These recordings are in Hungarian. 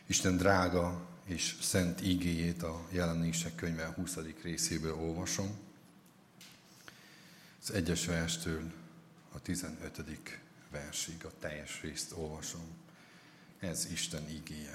Isten drága és szent ígéjét a Jelenések könyve 20. részéből olvasom. Az 1. verstől a 15. versig a teljes részt olvasom. Ez Isten ígéje.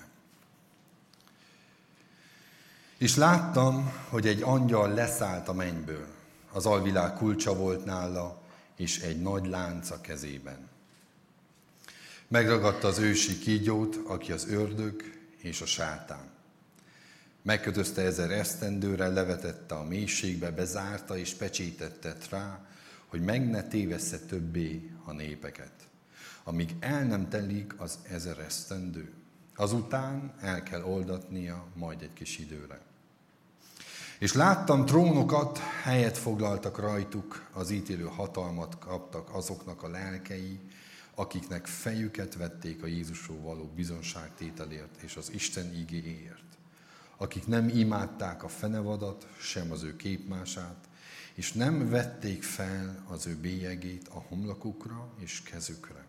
És láttam, hogy egy angyal leszállt a mennyből. Az alvilág kulcsa volt nála, és egy nagy lánc a kezében. Megragadta az ősi kígyót, aki az ördög és a sátán. Megkötözte 1000 esztendőre, levetette a mélységbe, bezárta és pecsétettet rá, hogy meg ne tévessze többé a népeket, amíg el nem telik az 1000 esztendő. Azután el kell oldatnia majd egy kis időre. És láttam trónokat, helyet foglaltak rajtuk, az ítélő hatalmat kaptak azoknak a lelkei, akiknek fejüket vették a Jézusról való bizonságtételért és az Isten igéért, akik nem imádták a fenevadat, sem az ő képmását, és nem vették fel az ő bélyegét a homlokukra és kezükre.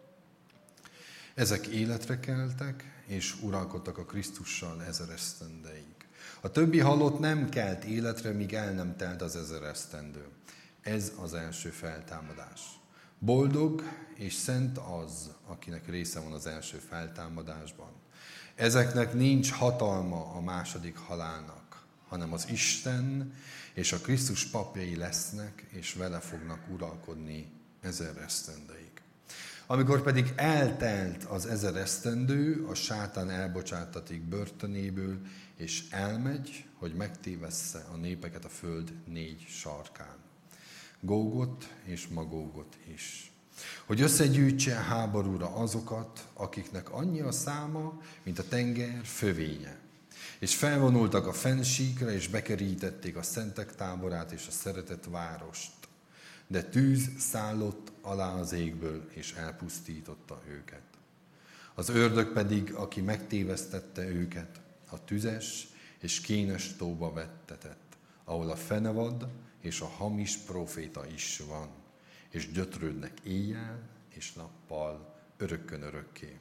Ezek életre keltek, és uralkodtak a Krisztussal 1000 esztendeig. A többi halott nem kelt életre, míg el nem telt az 1000 esztendő. Ez az első feltámadás. Boldog és szent az, akinek része van az első feltámadásban. Ezeknek nincs hatalma a második halálnak, hanem az Isten és a Krisztus papjai lesznek, és vele fognak uralkodni 1000 esztendeig. Amikor pedig eltelt az 1000 esztendő, a sátán elbocsátatik börtönéből, és elmegy, hogy megtévessze a népeket a föld 4 sarkán. Gógot és Magógot is. Hogy összegyűjtse háborúra azokat, akiknek annyi a száma, mint a tenger fövénye. És felvonultak a fennsíkra, és bekerítették a szentek táborát és a szeretett várost. De tűz szállott alá az égből, és elpusztította őket. Az ördög pedig, aki megtévesztette őket, a tüzes és kénes tóba vettetett, ahol a fenevad és a hamis próféta is van, és gyötrődnek éjjel és nappal, örökkön örökké.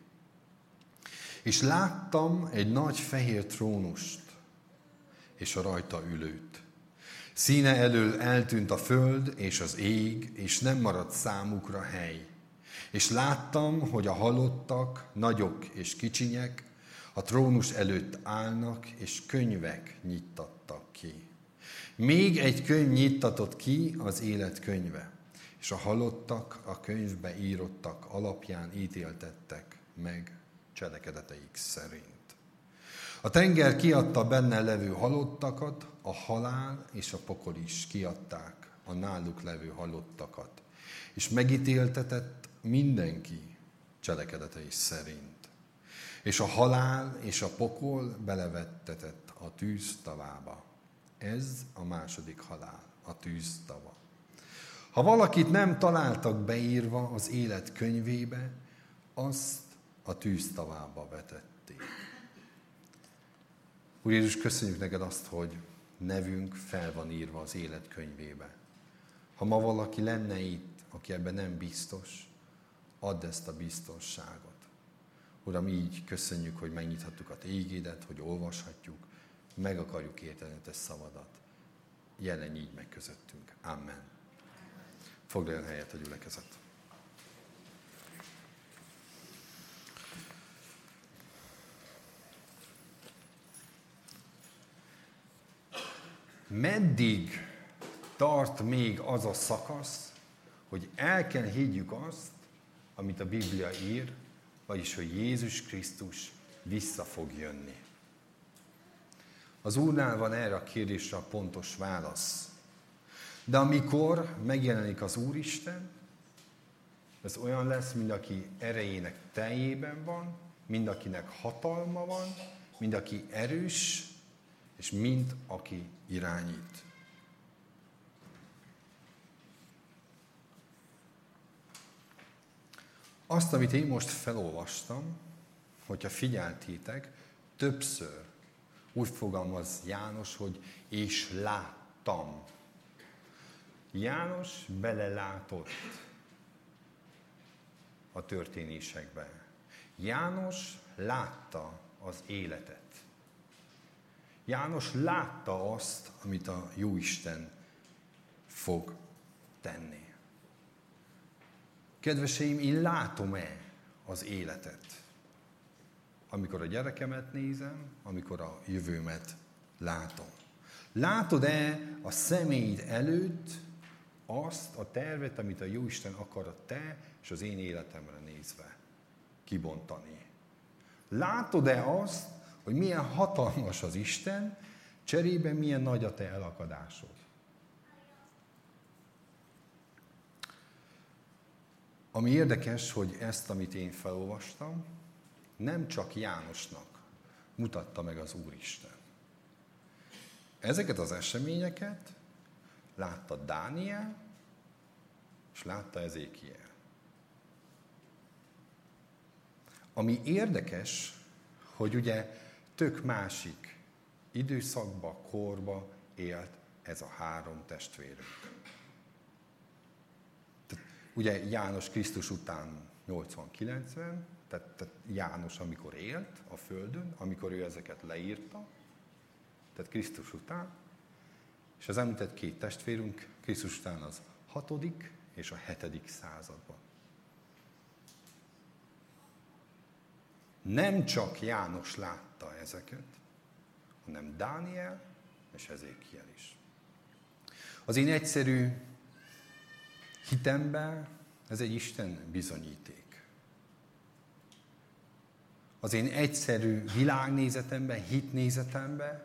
És láttam egy nagy fehér trónust, és a rajta ülőt. Színe elől eltűnt a föld és az ég, és nem maradt számukra hely. És láttam, hogy a halottak, nagyok és kicsinyek, a trónus előtt állnak, és könyvek nyittattak ki. Még egy könyv nyittatott ki, az élet könyve, és a halottak a könyvbe írottak alapján ítéltettek meg cselekedeteik szerint. A tenger kiadta benne levő halottakat, a halál és a pokol is kiadták a náluk levő halottakat, és megítéltetett mindenki cselekedetei szerint. És a halál és a pokol belevettetett a tűz tavába. Ez a második halál, a tűz tava. Ha valakit nem találtak beírva az élet könyvébe, azt a tűz tavába vetették. Úr Jézus, köszönjük neked azt, hogy nevünk fel van írva az élet könyvébe. Ha ma valaki lenne itt, aki ebben nem biztos, add ezt a biztonságot. Uram, így köszönjük, hogy megnyithattuk a te ígédet, hogy olvashatjuk, meg akarjuk érteni a te szavadat. Jelenj így meg közöttünk. Amen. Foglaljon helyet a gyülekezet. Meddig tart még az a szakasz, hogy el kell higgyük azt, amit a Biblia ír, vagyis, hogy Jézus Krisztus vissza fog jönni. Az Úrnál van erre a kérdésre a pontos válasz. De amikor megjelenik az Úristen, ez olyan lesz, mint aki erejének teljében van, mind akinek hatalma van, mind aki erős, és mind aki irányít. Azt, amit én most felolvastam, hogyha figyeltétek, többször úgy fogalmaz János, hogy és láttam. János belelátott a történésekbe. János látta az életet. János látta azt, amit a Jóisten fog tenni. Kedveseim, én látom-e az életet? Amikor a gyerekemet nézem, amikor a jövőmet látom. Látod-e a személyed előtt azt a tervet, amit a Jóisten akar a te és az én életemre nézve kibontani? Látod-e azt, hogy milyen hatalmas az Isten, cserében milyen nagy a te elakadásod? Ami érdekes, hogy ezt, amit én felolvastam, nem csak Jánosnak mutatta meg az Úristen. Ezeket az eseményeket látta Dániel, és látta Ezékiel. Ami érdekes, hogy ugye tök másik időszakba, korba élt ez a három testvérünk. Tehát, ugye János Krisztus után 80-90, tehát János, amikor élt a Földön, amikor ő ezeket leírta, tehát Krisztus után, és az említett két testvérünk Krisztus után az 6. és a 7. században. Nem csak János látta ezeket, hanem Dániel és Ezékiel is. Az én egyszerű hitemben ez egy Isten bizonyíték. Az én egyszerű világnézetemben, hitnézetemben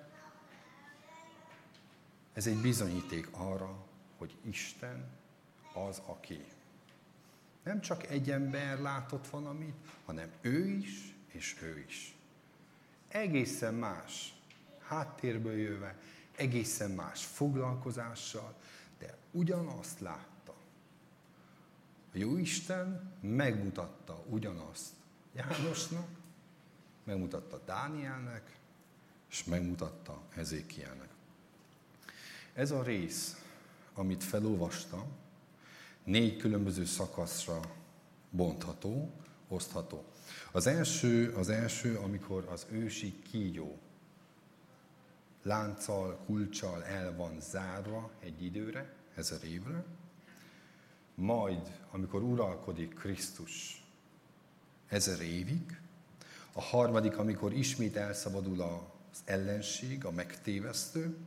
ez egy bizonyíték arra, hogy Isten az, aki. Nem csak egy ember látott valamit, hanem ő is, és ő is. Egészen más háttérből jöve, egészen más foglalkozással, de ugyanazt látta. A Jóisten megmutatta ugyanazt Jánosnak, megmutatta Dánielnek, és megmutatta Ezékielnek. Ez a rész, amit felolvastam, 4 különböző szakaszra bontható, osztható. Az első, amikor az ősi kígyó lánccal, kulccsal el van zárva egy időre, 1000 évre, majd, amikor uralkodik Krisztus 1000 évig, a harmadik, amikor ismét elszabadul az ellenség, a megtévesztő,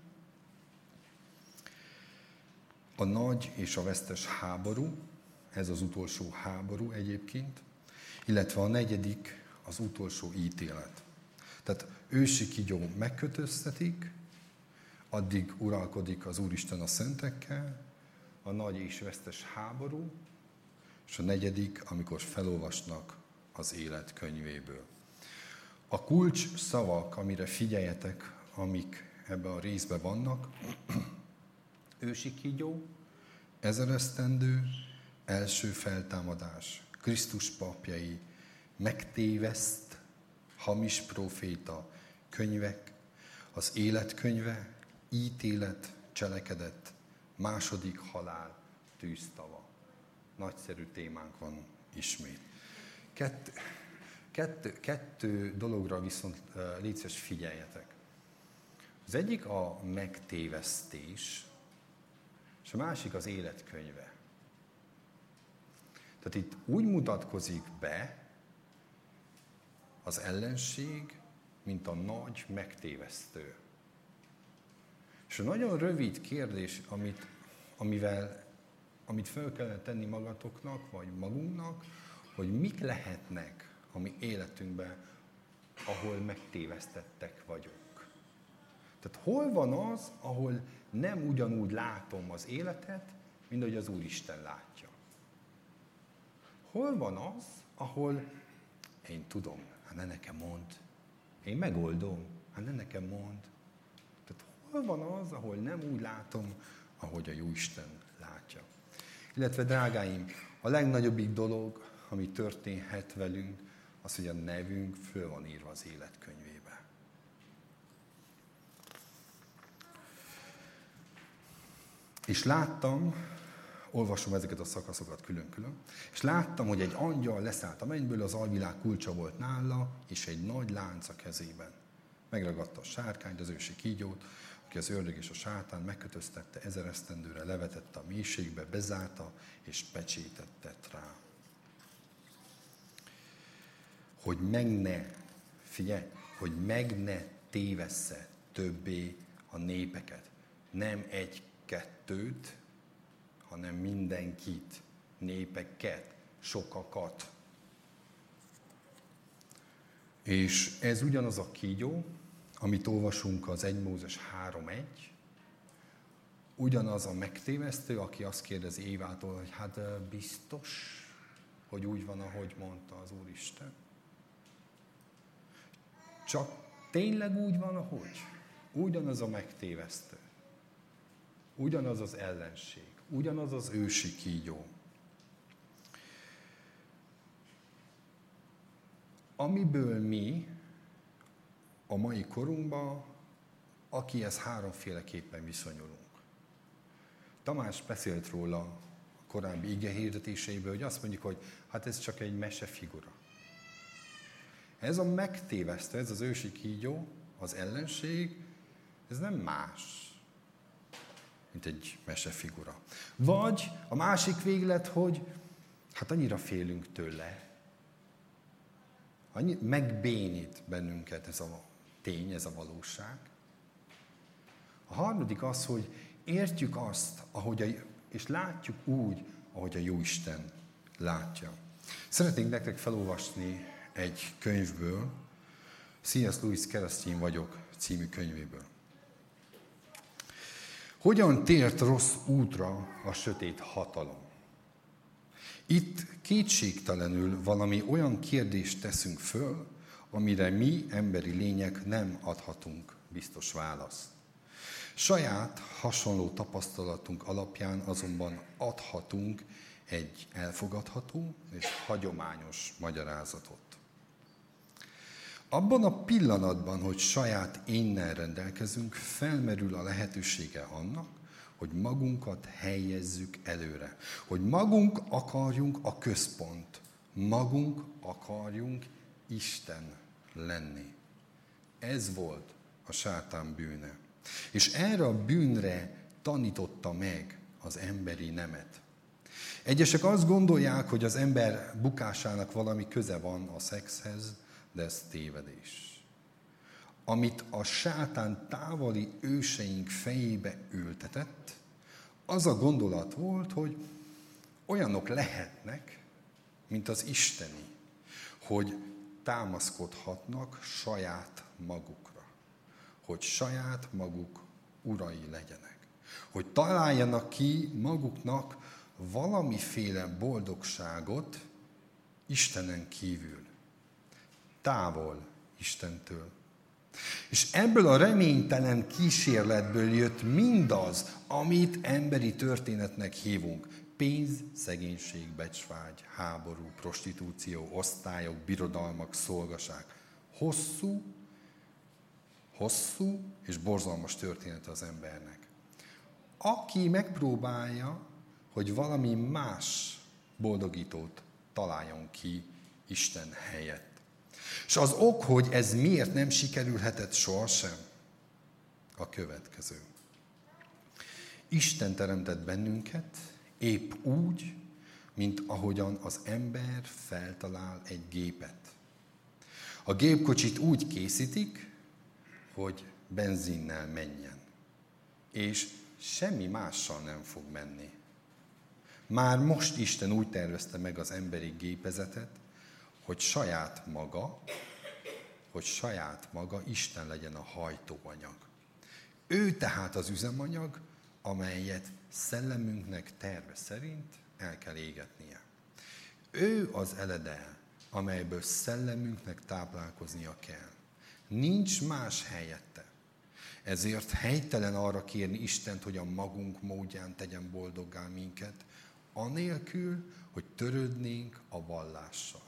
a nagy és a vesztes háború, ez az utolsó háború egyébként, illetve a negyedik, az utolsó ítélet. Tehát ősi kígyó megkötöztetik, addig uralkodik az Úristen a szentekkel, a nagy és vesztes háború, és a negyedik, amikor felolvasnak az élet könyvéből. A kulcs szavak, amire figyeljetek, amik ebben a részben vannak, ősi kígyó, 1000 esztendő, első feltámadás, Krisztus papjai, megtéveszt, hamis próféta, könyvek, az életkönyve, ítélet, cselekedet, második halál, tűztava. Nagyszerű témánk van ismét. Kettő dologra viszont légy szíves, figyeljetek. Az egyik a megtévesztés, és a másik az életkönyve. Tehát itt úgy mutatkozik be az ellenség, mint a nagy megtévesztő. És a nagyon rövid kérdés, amit fel kellene tenni magatoknak, vagy magunknak, hogy mik lehetnek a mi életünkben, ahol megtévesztettek vagyunk. Tehát hol van az, ahol nem ugyanúgy látom az életet, mint ahogy az Úristen látja. Hol van az, ahol én tudom, hát ne nekem mondd, én megoldom, hát ne nekem mondd. Tehát hol van az, ahol nem úgy látom, ahogy a Jóisten látja. Illetve, drágáim, a legnagyobbik dolog, ami történhet velünk, az, hogy a nevünk föl van írva az életkönyvébe. És láttam olvasom ezeket a szakaszokat külön-külön, és láttam, hogy egy angyal leszállt a mennyből, az alvilág kulcsa volt nála, és egy nagy lánc a kezében. Megragadta a sárkányt, az ősi kígyót, aki az ördög és a sátán, megkötöztette 1000 esztendőre, levetette a mélységbe, bezárta, és pecsétet tett rá. Hogy meg ne tévessze többé a népeket. Nem egy-kettőt, hanem mindenkit, népeket, sokakat. És ez ugyanaz a kígyó, amit olvasunk az 1 Mózes 3:1, ugyanaz a megtévesztő, aki azt kérdezi Évától, hogy hát biztos, hogy úgy van, ahogy mondta az Úristen. Csak tényleg úgy van, ahogy? Ugyanaz a megtévesztő. Ugyanaz az ellenség. Ugyanaz az ősi kígyó. Amiből mi a mai korunkban, akihez háromféleképpen viszonyulunk. Tamás beszélt róla a korábbi igehirdetéseiből, hogy azt mondjuk, hogy hát ez csak egy mesefigura. Ez a megtévesztő, ez az ősi kígyó, az ellenség, ez nem más, mint egy mesefigura. Vagy a másik véglet, hogy hát annyira félünk tőle, megbénít bennünket ez a tény, ez a valóság. A harmadik az, hogy értjük azt, és látjuk úgy, ahogy a Jóisten látja. Szeretnénk nektek felolvasni egy könyvből, C.S. Lewis Keresztény vagyok című könyvéből. Hogyan tért rossz útra a sötét hatalom? Itt kétségtelenül valami olyan kérdést teszünk föl, amire mi, emberi lények nem adhatunk biztos választ. Saját hasonló tapasztalatunk alapján azonban adhatunk egy elfogadható és hagyományos magyarázatot. Abban a pillanatban, hogy saját énnel rendelkezünk, felmerül a lehetősége annak, hogy magunkat helyezzük előre. Hogy magunk akarjunk a központ. Magunk akarjunk Isten lenni. Ez volt a sátán bűne. És erre a bűnre tanította meg az emberi nemet. Egyesek azt gondolják, hogy az ember bukásának valami köze van a szexhez, de ez tévedés. Amit a sátán távoli őseink fejébe ültetett, az a gondolat volt, hogy olyanok lehetnek, mint az isteni, hogy támaszkodhatnak saját magukra, hogy saját maguk urai legyenek, hogy találjanak ki maguknak valamiféle boldogságot Istenen kívül, távol Istentől. És ebből a reménytelen kísérletből jött mindaz, amit emberi történetnek hívunk. Pénz, szegénység, becsvágy, háború, prostitúció, osztályok, birodalmak, szolgaság. Hosszú és borzalmas történet az embernek. Aki megpróbálja, hogy valami más boldogítót találjon ki Isten helyett. És az ok, hogy ez miért nem sikerülhetett sohasem, a következő. Isten teremtett bennünket épp úgy, mint ahogyan az ember feltalál egy gépet. A gépkocsit úgy készítik, hogy benzinnel menjen, és semmi mással nem fog menni. Már most Isten úgy tervezte meg az emberi gépezetet, hogy saját maga Isten legyen a hajtóanyag. Ő tehát az üzemanyag, amelyet szellemünknek terve szerint el kell égetnie. Ő az eledel, amelyből szellemünknek táplálkoznia kell. Nincs más helyette. Ezért helytelen arra kérni Istent, hogy a magunk módján tegyen boldoggá minket, anélkül, hogy törődnénk a vallással.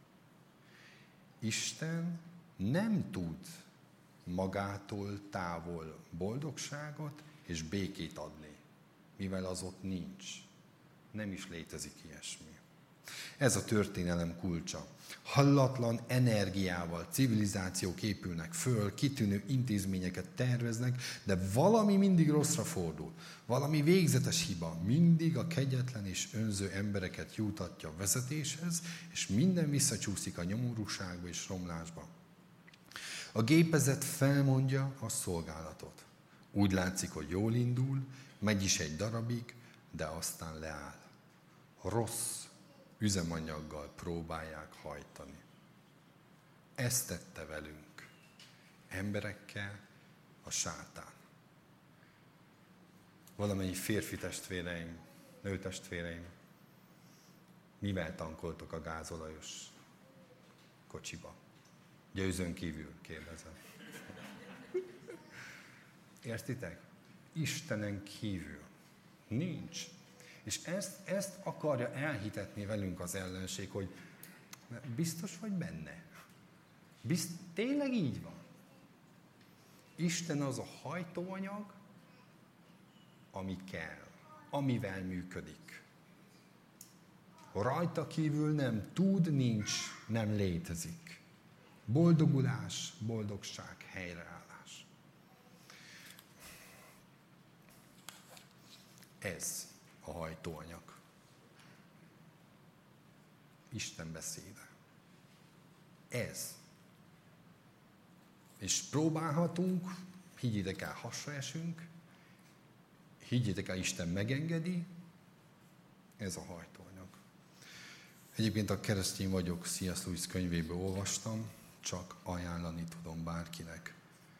Isten nem tud magától távol boldogságot és békét adni, mivel az ott nincs. Nem is létezik ilyesmi. Ez a történelem kulcsa. Hallatlan energiával civilizációk épülnek föl, kitűnő intézményeket terveznek, de valami mindig rosszra fordul. Valami végzetes hiba mindig a kegyetlen és önző embereket jutatja a vezetéshez, és minden visszacsúszik a nyomorúságba és romlásba. A gépezet felmondja a szolgálatot. Úgy látszik, hogy jól indul, megy is egy darabig, de aztán leáll. Rossz üzemanyaggal próbálják hajtani. Ezt tette velünk, emberekkel a sátán. Valamennyi férfi testvéreim, nő testvéreim, mivel tankoltok a gázolajos kocsiba? Győzőn kívül kérdezem. Értitek? Istenen kívül. Nincs. És ezt akarja elhitetni velünk az ellenség, hogy biztos vagy benne? Tényleg így van? Isten az a hajtóanyag, ami kell, amivel működik. Rajta kívül nem tud, nincs, nem létezik. Boldogulás, boldogság, helyreállás. Ez a hajtóanyag. Isten beszéde. Ez. És próbálhatunk, higgyétek el, hasra esünk, higgyétek el, Isten megengedi, ez a hajtóanyag. Egyébként a Keresztény vagyok C.S. Lewis könyvéből olvastam, csak ajánlani tudom bárkinek.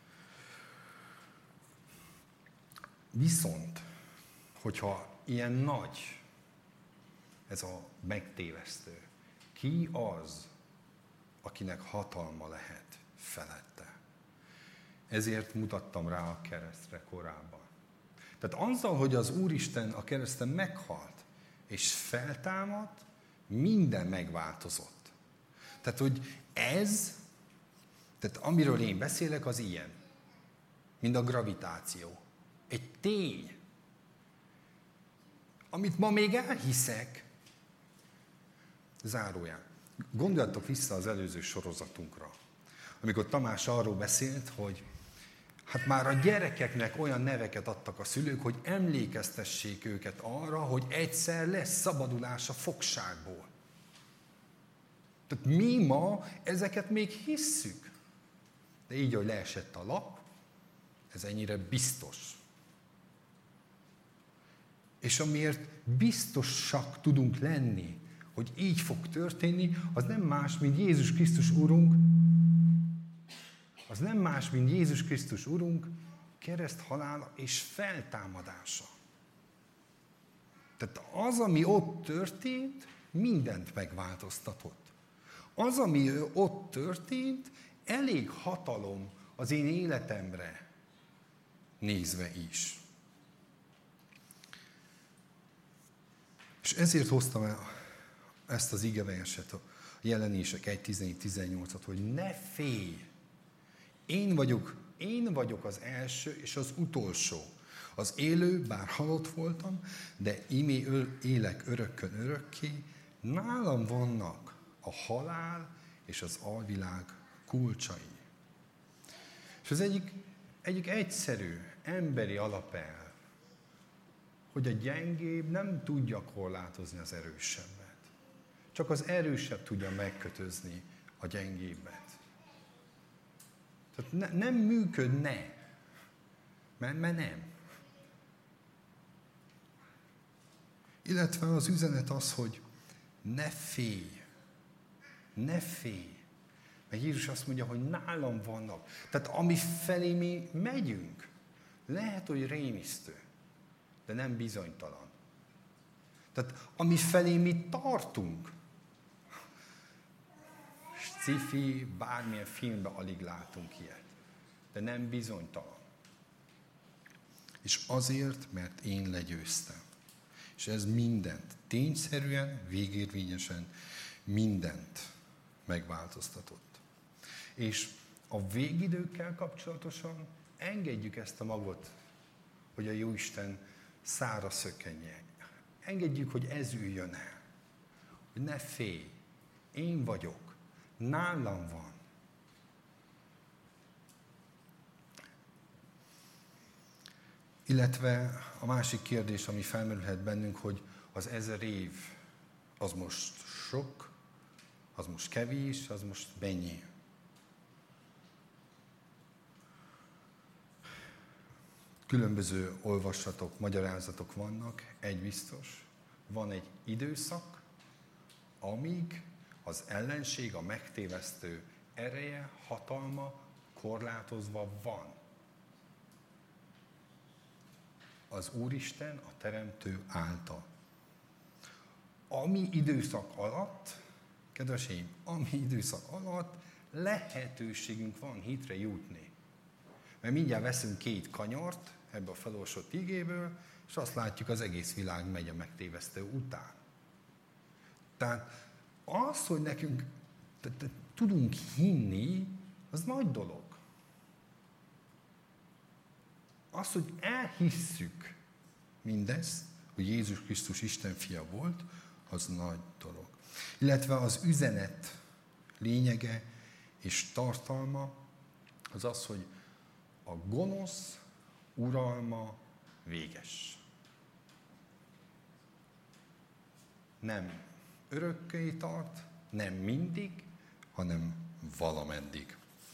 Viszont, hogyha ilyen nagy ez a megtévesztő, ki az, akinek hatalma lehet felette? Ezért mutattam rá a keresztre korábban. Tehát azzal, hogy az Úristen a kereszten meghalt és feltámadt, minden megváltozott. Tehát, hogy tehát amiről én beszélek, az ilyen. Mint a gravitáció. Egy tény. Amit ma még elhiszek, zárójel. Gondoljatok vissza az előző sorozatunkra, amikor Tamás arról beszélt, hogy hát már a gyerekeknek olyan neveket adtak a szülők, hogy emlékeztessék őket arra, hogy egyszer lesz szabadulás a fogságból. Tehát mi ma ezeket még hisszük. De így, hogy leesett a lap, ez ennyire biztos. És amiért biztosak tudunk lenni, hogy így fog történni, az nem más, mint Jézus Krisztus Urunk, kereszthalála és feltámadása. Tehát az, ami ott történt, mindent megváltoztatott. Az, ami ott történt, elég hatalom az én életemre nézve is. És ezért hoztam el ezt az igeverset, a Jelenések 1.14-18-at, hogy ne félj! Én vagyok az első és az utolsó. Az élő, bár halott voltam, de imé élek örökkön örökké, nálam vannak a halál és az alvilág kulcsai. És az egyik egyszerű emberi alapelv, hogy a gyengébb nem tudja korlátozni az erősebbet. Csak az erősebb tudja megkötözni a gyengébbet. Tehát nem működne, mert nem. Illetve az üzenet az, hogy ne félj. Mert Jézus azt mondja, hogy nálam vannak. Tehát ami felé mi megyünk, lehet, hogy rémisztő, de nem bizonytalan. Tehát ami felé mi tartunk, sci-fi, bármilyen filmben alig látunk ilyet, de nem bizonytalan. És azért, mert én legyőztem. És ez mindent, tényszerűen, végérvényesen mindent megváltoztatott. És a végidőkkel kapcsolatosan engedjük ezt a magot, hogy a Jóisten szára szökkenjen. Engedjük, hogy ez üljön el. Hogy ne félj. Én vagyok. Nálam van. Illetve a másik kérdés, ami felmerülhet bennünk, hogy az 1000 év az most sok, az most kevés, az most mennyi? Különböző olvasatok, magyarázatok vannak, egy biztos. Van egy időszak, amíg az ellenség, a megtévesztő ereje, hatalma korlátozva van. Az Úristen, a Teremtő által. Ami időszak alatt, kedveseim, ami időszak alatt lehetőségünk van hitre jutni. Mert mindjárt veszünk 2 kanyart ebbe a felolvasott igéből, és azt látjuk, az egész világ megy a megtévesztő után. Tehát az, hogy nekünk tudunk hinni, az nagy dolog. Az, hogy elhisszük mindezt, hogy Jézus Krisztus Isten fia volt, az nagy dolog. Illetve az üzenet lényege és tartalma az az, hogy a gonosz uralma véges. Nem örökké tart, nem mindig, hanem valameddig.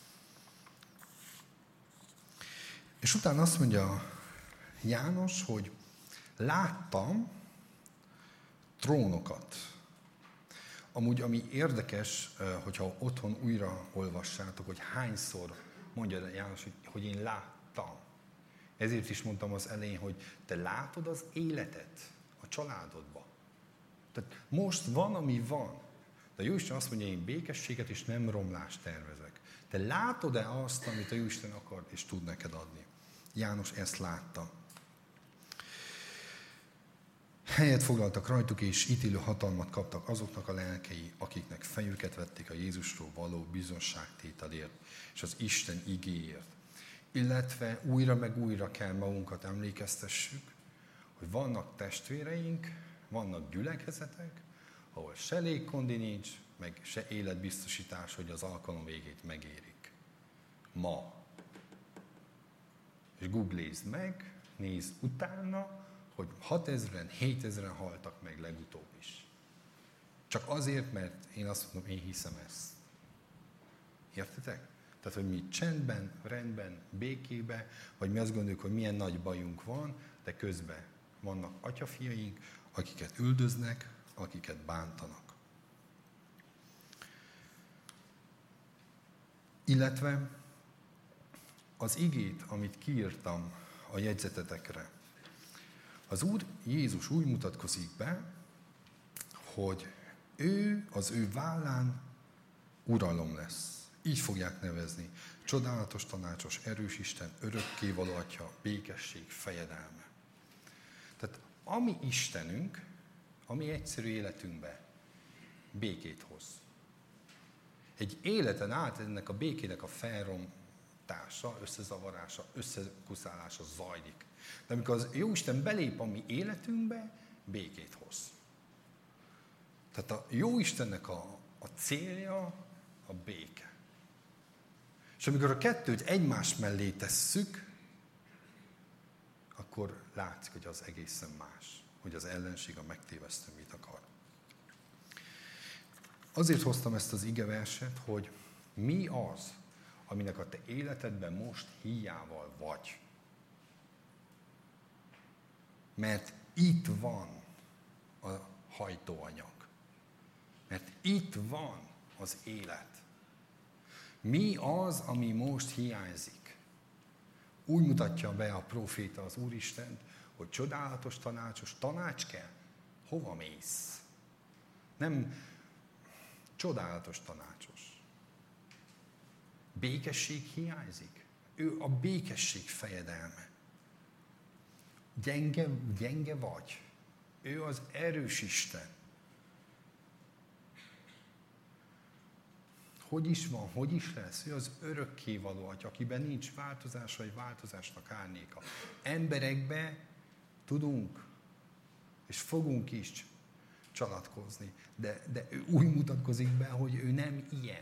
És utána azt mondja János, hogy láttam trónokat. Amúgy, ami érdekes, hogyha otthon újra olvassátok, hogy hányszor mondja János, hogy én láttam. Ezért is mondtam az elején, hogy te látod az életet a családodban. Tehát most van, ami van. De a Jóisten azt mondja, én békességet és nem romlást tervezek. Te látod-e azt, amit a Jóisten akar és tud neked adni? János ezt látta. Helyet foglaltak rajtuk, és ítélő hatalmat kaptak azoknak a lelkei, akiknek fejüket vették a Jézusról való bizonságtételért, és az Isten igéért. Illetve újra meg újra kell magunkat emlékeztessük, hogy vannak testvéreink, vannak gyülekezetek, ahol se légkondi nincs, meg se életbiztosítás, hogy az alkalom végét megérik. Ma. És googlézd meg, nézd utána, hogy 6000-en, 7000-en haltak meg legutóbb is. Csak azért, mert én azt mondom, én hiszem ezt. Értitek? Tehát, hogy mi csendben, rendben, békébe, vagy mi azt gondoljuk, hogy milyen nagy bajunk van, de közben vannak atyafiaink, akiket üldöznek, akiket bántanak. Illetve az igét, amit kiírtam a jegyzetetekre, az Úr Jézus úgy mutatkozik be, hogy ő az ő vállán uralom lesz. Így fogják nevezni. Csodálatos, tanácsos, erős Isten, örökkévaló Atya, békesség, fejedelme. Tehát ami Istenünk, ami egyszerű életünkben békét hoz. Egy életen át ennek a békének a felrontása, összezavarása, összekuszálása zajlik. De amikor az Jóisten belép a mi életünkbe, békét hoz. Tehát a Jóistennek a célja a béke. És amikor a kettőt egymás mellé tesszük, akkor látszik, hogy az egészen más. Hogy az ellenség, a megtévesztő mit akar. Azért hoztam ezt az igeverset, hogy mi az, aminek a te életedben most híjával vagy. Mert itt van a hajtóanyag. Mert itt van az élet. Mi az, ami most hiányzik? Úgy mutatja be a próféta az Úristent, hogy csodálatos, tanácsos tanács kell. Hova mész? Nem csodálatos, tanácsos. Békesség hiányzik. Ő a békesség fejedelme. Gyenge vagy. Ő az erős Isten. Hogy is van, hogy is lesz? Ő az örökkévaló Atya, akiben nincs változás, vagy változásnak árnyéka. Emberekbe tudunk És fogunk is csalatkozni. De ő úgy mutatkozik be, hogy ő nem ilyen.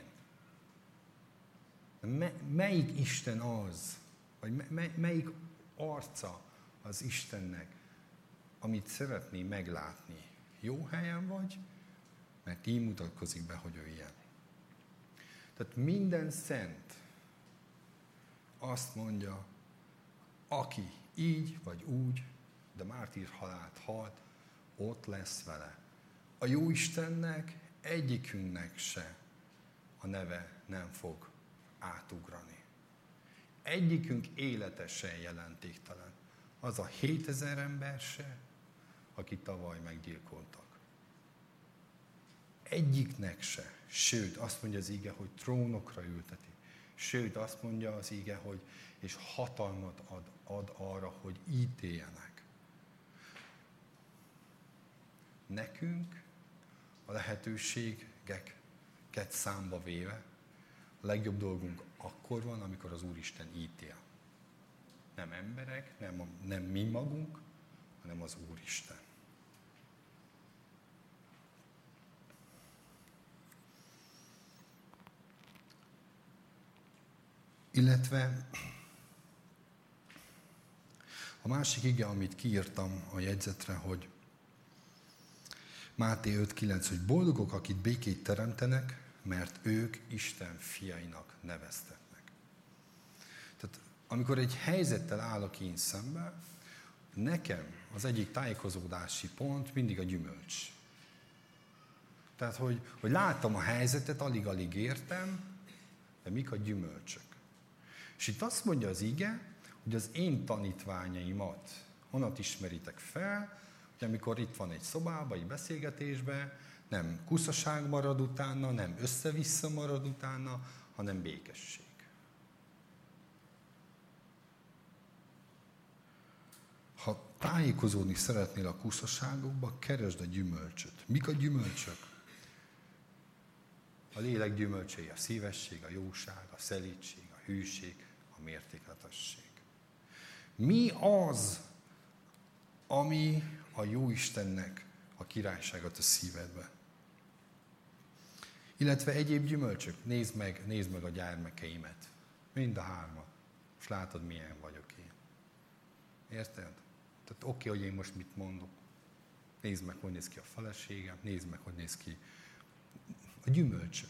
Melyik Isten az, vagy melyik arca az Istennek, amit szeretné meglátni? Jó helyen vagy? Mert így mutatkozik be, hogy ő ilyen. Tehát minden szent azt mondja, aki így vagy úgy, de mártír halált halt, ott lesz vele. A Jóistennek egyikünknek se a neve nem fog átugrani. Egyikünk élete se jelentéktelen. Az a 7000 ember se, akit tavaly meggyilkoltak. Egyiknek se. Sőt, azt mondja az ige, hogy trónokra ülteti. Sőt, azt mondja az ige, hogy és hatalmat ad arra, hogy ítéljenek. Nekünk a lehetőségeket számba véve a legjobb dolgunk akkor van, amikor az Úristen ítél. Nem emberek, nem mi magunk, hanem az Úristen. Illetve a másik ige, amit kiírtam a jegyzetre, hogy Máté 5.9, hogy boldogok, akik békét teremtenek, mert ők Isten fiainak neveztetnek. Tehát amikor egy helyzettel állok én szembe, nekem az egyik tájékozódási pont mindig a gyümölcs. Tehát, hogy láttam a helyzetet, alig-alig értem, de mik a gyümölcsök. És itt azt mondja az ige, hogy az én tanítványaimat honnan ismeritek fel, hogy amikor itt van egy szobában, egy beszélgetésben, nem kuszaság marad utána, nem össze-vissza marad utána, hanem békesség. Ha tájékozódni szeretnél a kuszaságokba, keresd a gyümölcsöt. Mik a gyümölcsök? A lélek gyümölcsei a szívesség, a jóság, a szelídség, a hűség, a mértékletesség. Mi az, ami a Jóistennek a királyságot a szívedbe? Illetve egyéb gyümölcsök. Nézd meg a gyermekeimet. Mind a hármat. És látod, milyen vagyok én. Érted? Tehát oké, hogy én most mit mondok. Nézd meg, hogy néz ki a feleségem. Nézd meg, hogy néz ki a gyümölcsök.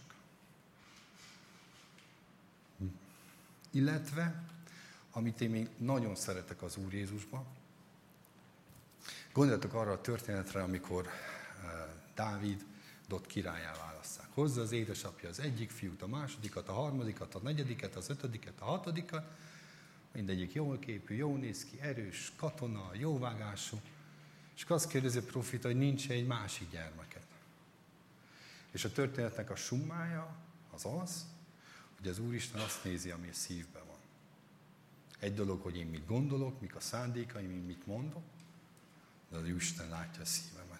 Illetve, amit én még nagyon szeretek az Úr Jézusban, gondoljatok arra a történetre, amikor Dávidot királlyá válasszák. Hozza az édesapja az egyik fiút, a másodikat, a harmadikat, a negyediket, az ötödiket, a hatodikat. Mindegyik jól képű, jól néz ki, erős, katona, jóvágású. És azt kérdezi a profita, hogy nincs egy másik gyermeked. És a történetnek a summája az, hogy az Úristen azt nézi, ami a szívben van. Egy dolog, hogy én mit gondolok, mik a szándékaim, én mit mondok, de az Isten látja a szívemet.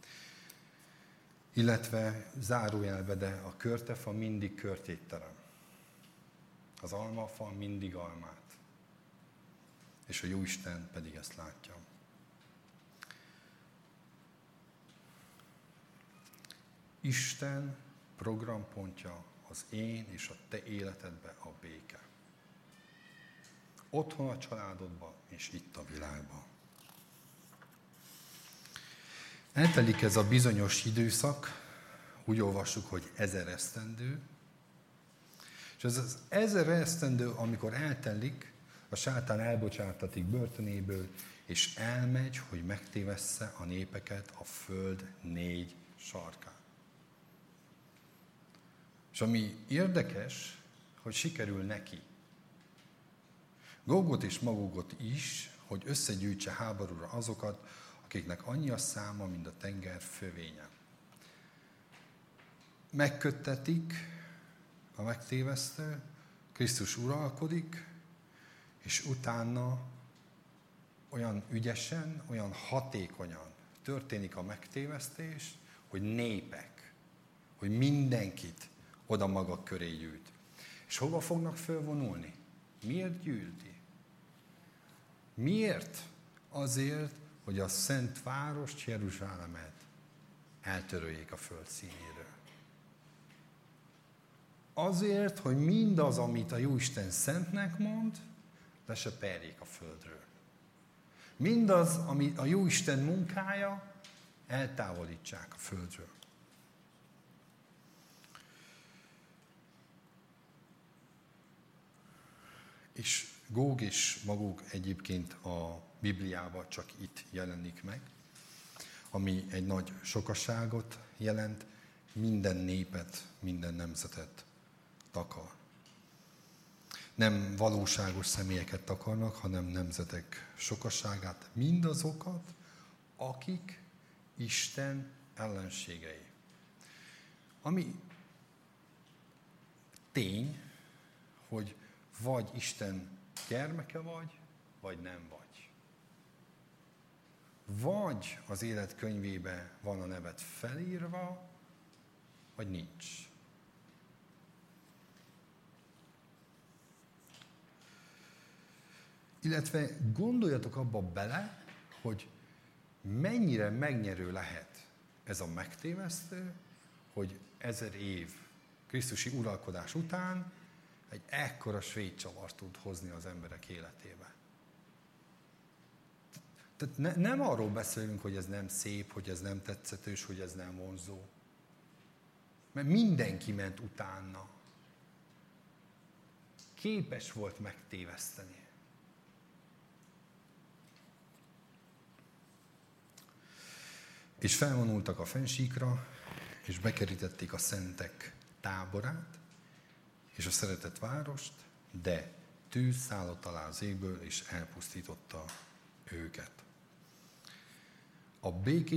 Illetve zárójelbe, de a körtefa mindig körtét terem. Az almafa mindig almát. És a Jóisten pedig ezt látja. Isten programpontja az én és a te életedbe a béke. Otthon a családodban és itt a világban. Eltelik ez a bizonyos időszak, úgy olvassuk, hogy 1000 esztendő, és ez az 1000 esztendő, amikor eltelik, a sátán elbocsátatik börtönéből, és elmegy, hogy megtévessze a népeket a föld 4 sarkán. És ami érdekes, hogy sikerül neki. Gógot és Magógot is, hogy összegyűjtse háborúra azokat, akiknek annyi a száma, mint a tenger fövénye. Megköttetik a megtévesztő, Krisztus uralkodik, és utána olyan ügyesen, olyan hatékonyan történik a megtévesztés, hogy népek, hogy mindenkit oda maga köré gyűjt. És hova fognak fölvonulni? Miért gyűjti? Miért? Azért, hogy a szent várost, Jeruzsálemet eltöröljék a föld színéről. Azért, hogy mindaz, amit a Jóisten szentnek mond, lesöperjék a földről. Mindaz, ami a Jóisten munkája, eltávolítsák a földről. És Góg és Magóg egyébként a Bibliában csak itt jelenik meg, ami egy nagy sokaságot jelent, minden népet, minden nemzetet takar. Nem valóságos személyeket takarnak, hanem nemzetek sokaságát, mindazokat, akik Isten ellenségei. Ami tény, hogy vagy Isten gyermeke vagy nem vagy. Vagy az élet könyvébe van a neved felírva, vagy nincs. Illetve gondoljatok abba bele, hogy mennyire megnyerő lehet ez a megtévesztő, hogy 1000 év krisztusi uralkodás után egy ekkora svédcsavart tud hozni az emberek életébe. Tehát nem arról beszélünk, hogy ez nem szép, hogy ez nem tetszetős, hogy ez nem vonzó. Mert mindenki ment utána. Képes volt megtéveszteni. És felvonultak a fennsíkra, és bekerítették a szentek táborát, és a szeretett várost, de tűz szállott alá az égből, és elpusztította őket. A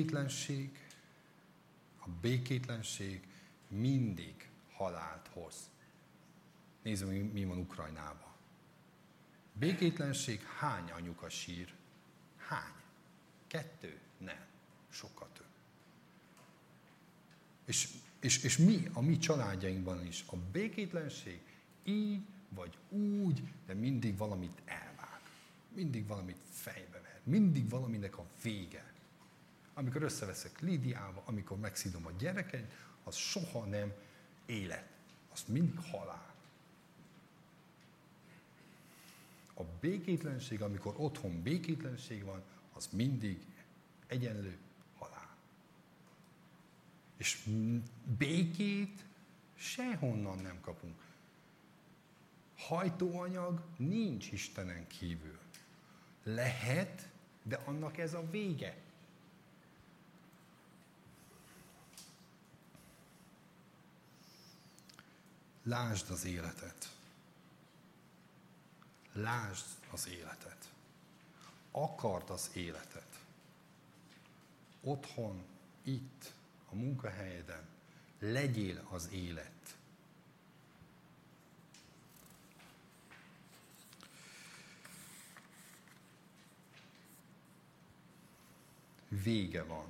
békétlenség mindig halált hoz. Nézzük, mi van Ukrajnában. Békétlenség, hány anyuka sír? Hány? 2? Nem. Sokkal több. És mi, a mi családjainkban is, a békétlenség így vagy úgy, de mindig valamit elvág. Mindig valamit fejbe ver. Mindig valaminek a vége. Amikor összeveszek Lídiával, amikor megszidom a gyereket, az soha nem élet. Az mindig halál. A békétlenség, amikor otthon békétlenség van, az mindig egyenlő halál. És békét sehonnan nem kapunk. Hajtóanyag nincs Istenen kívül. Lehet, de annak ez a vége. Lásd az életet. Lásd az életet. Akard az életet. Otthon, itt, a munkahelyeden. Legyél az élet. Vége van.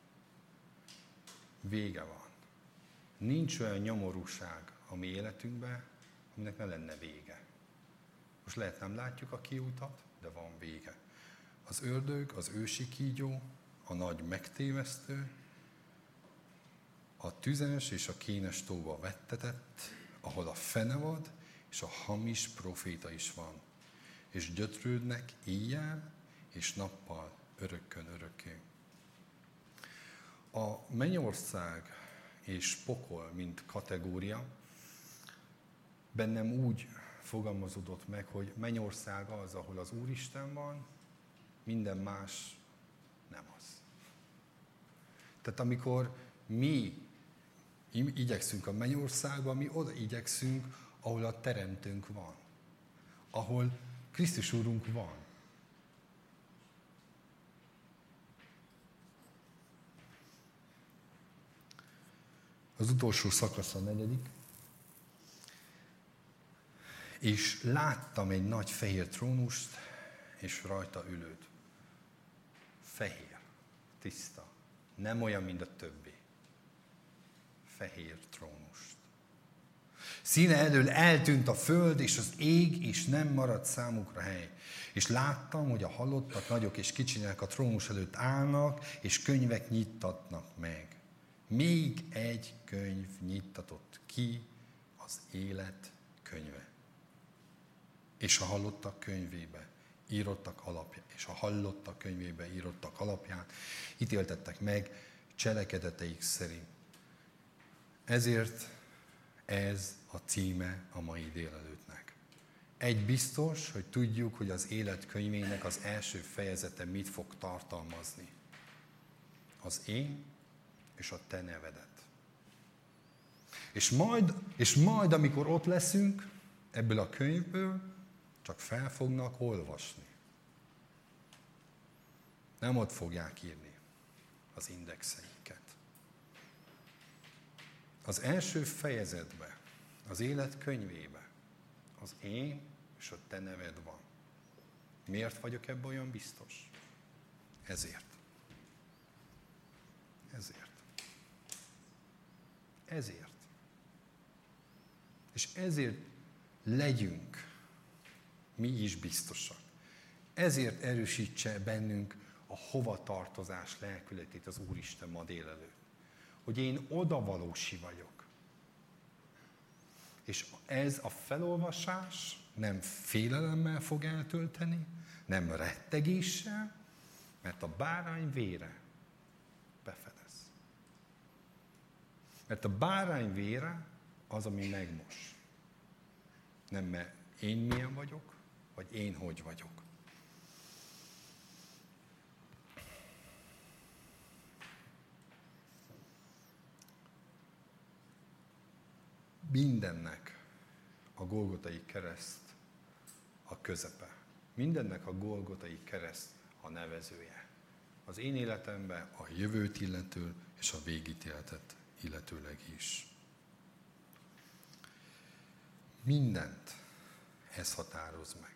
Vége van. Nincs olyan nyomorúság a mi életünkben, aminek ne lenne vége. Most lehet nem látjuk a kiutat, de van vége. Az ördög, az ősi kígyó, a nagy megtévesztő, a tüzes és a kénes tóba vettetett, ahol a fenevad és a hamis proféta is van, és gyötrődnek éjjel és nappal örökkön örökké. A mennyország és pokol, mint kategória, bennem úgy fogalmazódott meg, hogy mennyország az, ahol az Úristen van, minden más nem az. Tehát amikor mi igyekszünk a mennyországba, mi oda igyekszünk, ahol a Teremtőnk van. Ahol Krisztus Úrunk van. Az utolsó szakasz a 4. És láttam egy nagy fehér trónust, és rajta ülőt. Fehér, tiszta, nem olyan, mint a többi. Fehér trónust. Színe elől eltűnt a föld és az ég, és nem maradt számukra hely. És láttam, hogy a halottak, nagyok és kicsinyek a trónus előtt állnak, és könyvek nyittatnak meg. Még egy könyv nyittatott ki, az élet könyve. És a halottak könyvébe írottak alapján, és a hallottak könyvébe írottak alapján ítéltettek meg cselekedeteik szerint. Ezért ez a címe a mai délelőttnek. Egy biztos, hogy tudjuk, hogy az élet könyvének az első fejezete mit fog tartalmazni. Az én és a te nevedet. És majd, amikor ott leszünk, ebből a könyvből csak fel fognak olvasni. Nem ott fogják írni az indexeiket. Az első fejezetben, az élet könyvébe az én és a te neved van. Miért vagyok ebben olyan biztos? Ezért. És ezért legyünk mi is biztosak. Ezért erősítse bennünk a hovatartozás lelkületét az Úristen ma délelőtt. Hogy én odavalósi vagyok. És ez a felolvasás nem félelemmel fog eltölteni, nem rettegéssel, mert a bárány vére befedez. Mert a bárány vére az, ami megmos. Nem mert én milyen vagyok, vagy én hogy vagyok. Mindennek a Golgotai kereszt a közepe. Mindennek a Golgotai kereszt a nevezője. Az én életemben a jövőt illető és a végítéletet illetőleg is. Mindent ez határoz meg.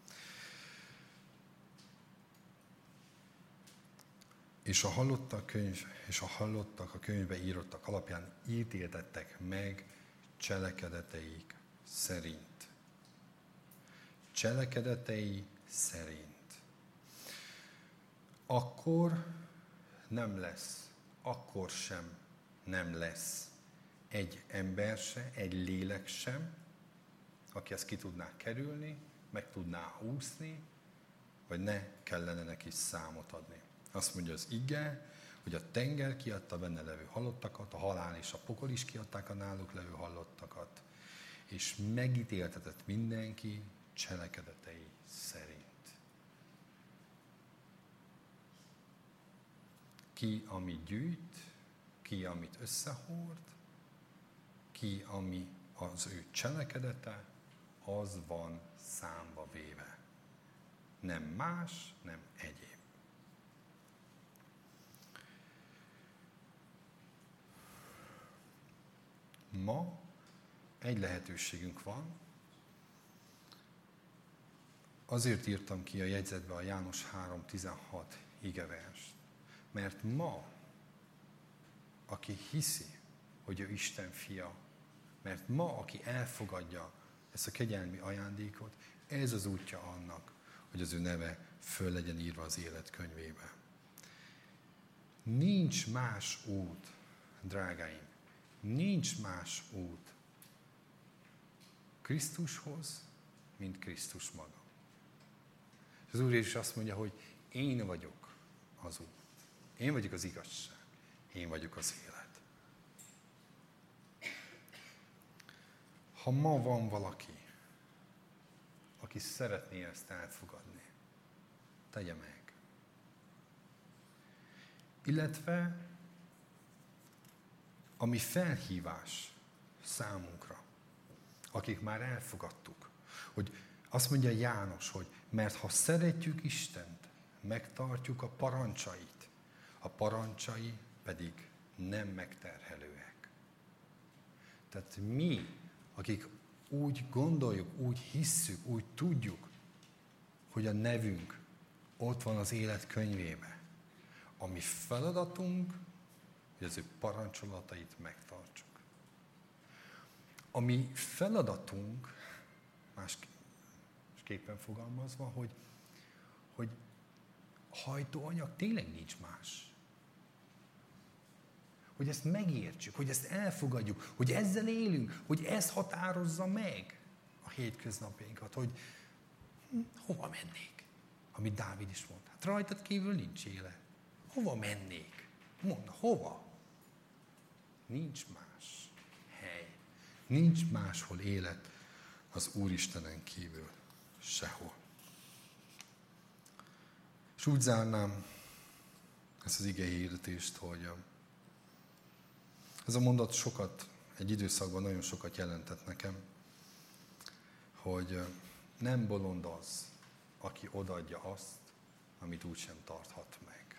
És a hallottak a könyvbe írottak alapján ítéltettek meg cselekedeteik szerint. Cselekedetei szerint. Akkor sem nem lesz egy ember se, egy lélek sem, aki ezt ki tudná kerülni, meg tudná úszni, vagy ne kellene neki számot adni. Azt mondja az ige, hogy a tenger kiadta benne levő halottakat, a halál és a pokol is kiadták a náluk levő halottakat, és megítéltetett mindenki cselekedetei szerint. Ki, amit gyűjt, ki, amit összehord, ki, ami az ő cselekedete, az van számba véve. Nem más, nem egyéb. Ma egy lehetőségünk van. Azért írtam ki a jegyzetbe a János 3.16 igeverst. Mert ma, aki hiszi, hogy ő Isten fia, mert ma, aki elfogadja ezt a kegyelmi ajándékot, ez az útja annak, hogy az ő neve föl legyen írva az élet könyvébe. Nincs más út, drágáim, nincs más út Krisztushoz, mint Krisztus maga. És az Úr Jézus azt mondja, hogy én vagyok az út. Én vagyok az igazság. Én vagyok az élet. Ha ma van valaki, aki szeretné ezt elfogadni, tegye meg. Illetve ami felhívás számunkra, akik már elfogadtuk, hogy azt mondja János, hogy mert ha szeretjük Istent, megtartjuk a parancsait, a parancsai pedig nem megterhelőek. Tehát mi, akik úgy gondoljuk, úgy hisszük, úgy tudjuk, hogy a nevünk ott van az élet könyvébe, a mi feladatunk, hogy az ő parancsolatait megtartsuk. a mi feladatunk, másképpen fogalmazva, hogy hajtóanyag tényleg nincs más. Hogy ezt megértsük, hogy ezt elfogadjuk, hogy ezzel élünk, hogy ez határozza meg a hétköznapjainkat, hogy hova mennék, amit Dávid is mondta. Hát rajtad kívül nincs élet. Hova mennék? Mondd, hova? Nincs más hely. Nincs máshol élet az Úristenen kívül. Sehol. És úgy zárnám ezt az ige hirdetést, hogy ez a mondat egy időszakban nagyon sokat jelentett nekem, hogy nem bolond az, aki odaadja azt, amit úgysem tarthat meg.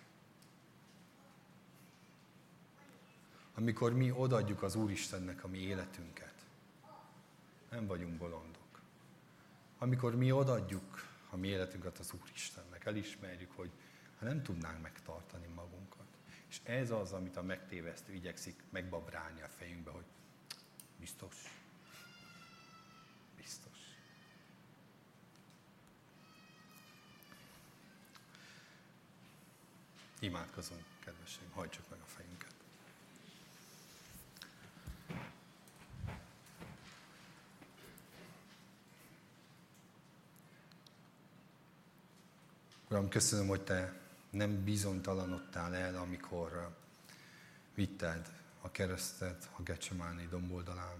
Amikor mi odaadjuk az Úristennek a mi életünket, nem vagyunk bolondok. Amikor mi odaadjuk a mi életünket az Úristennek, elismerjük, hogy nem tudnánk megtartani magunkat. És ez az, amit a megtévesztő igyekszik megbabrálni a fejünkbe, hogy biztos. Imádkozunk, kedveseim, hajtsuk meg a fejünket. Uram, köszönöm, hogy Te nem bizonytalanodtál el, amikor vitted a keresztet a Getsemáni domboldalán,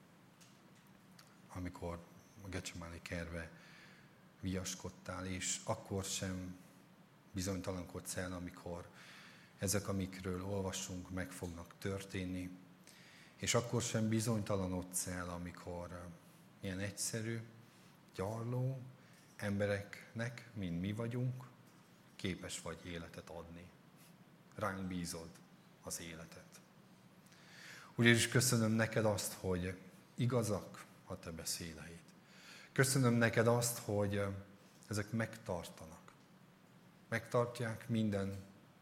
amikor a Getsemáni kertbe viaskodtál, és akkor sem bizonytalankodsz el, amikor ezek, amikről olvasunk, meg fognak történni, és akkor sem bizonytalanodsz el, amikor ilyen egyszerű, gyarló embereknek, mint mi vagyunk, képes vagy életet adni. Ránk bízod az életet. Úr Jézus, köszönöm neked azt, hogy igazak a te beszédeid. Köszönöm neked azt, hogy ezek megtartanak. Megtartják minden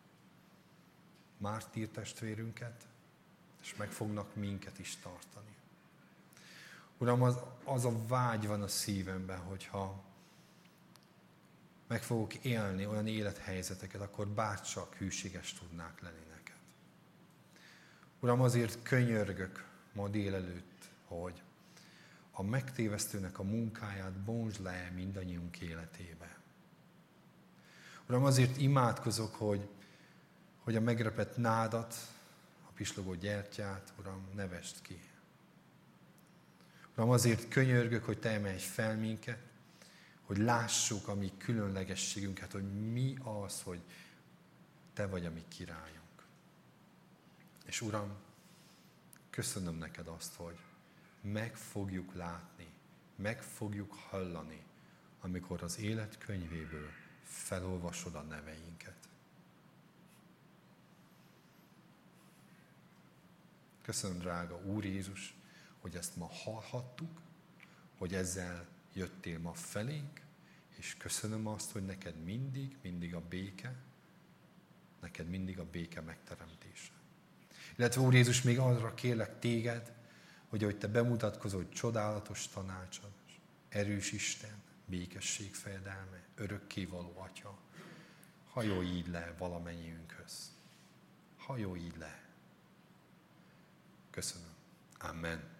mártír testvérünket, és meg fognak minket is tartani. Uram, az a vágy van a szívemben, hogyha meg fogok élni olyan élethelyzeteket, akkor bárcsak hűséges tudnák lenni neked. Uram, azért könyörgök ma délelőtt, hogy a megtévesztőnek a munkáját bontsd le mindannyiunk életébe. Uram, azért imádkozok, hogy a megrepett nádat, a pislogó gyertyát, Uram, ne vesd ki. Uram, azért könyörgök, hogy Te emelj fel minket, hogy lássuk a mi különlegességünket, hogy mi az, hogy Te vagy a mi királyunk. És Uram, köszönöm neked azt, hogy meg fogjuk látni, meg fogjuk hallani, amikor az élet könyvéből felolvasod a neveinket. Köszönöm, drága Úr Jézus, hogy ezt ma hallhattuk, hogy ezzel jöttél ma felénk, és köszönöm azt, hogy neked mindig a béke, neked mindig a béke megteremtése. Illetve Úr Jézus, még arra kérlek téged, hogy ahogy te bemutatkozol, csodálatos tanácsod, erős Isten, békesség fejedelme, örökkévaló Atya, hajolj így le valamennyiünkhöz. Hajolj így le. Köszönöm. Amen.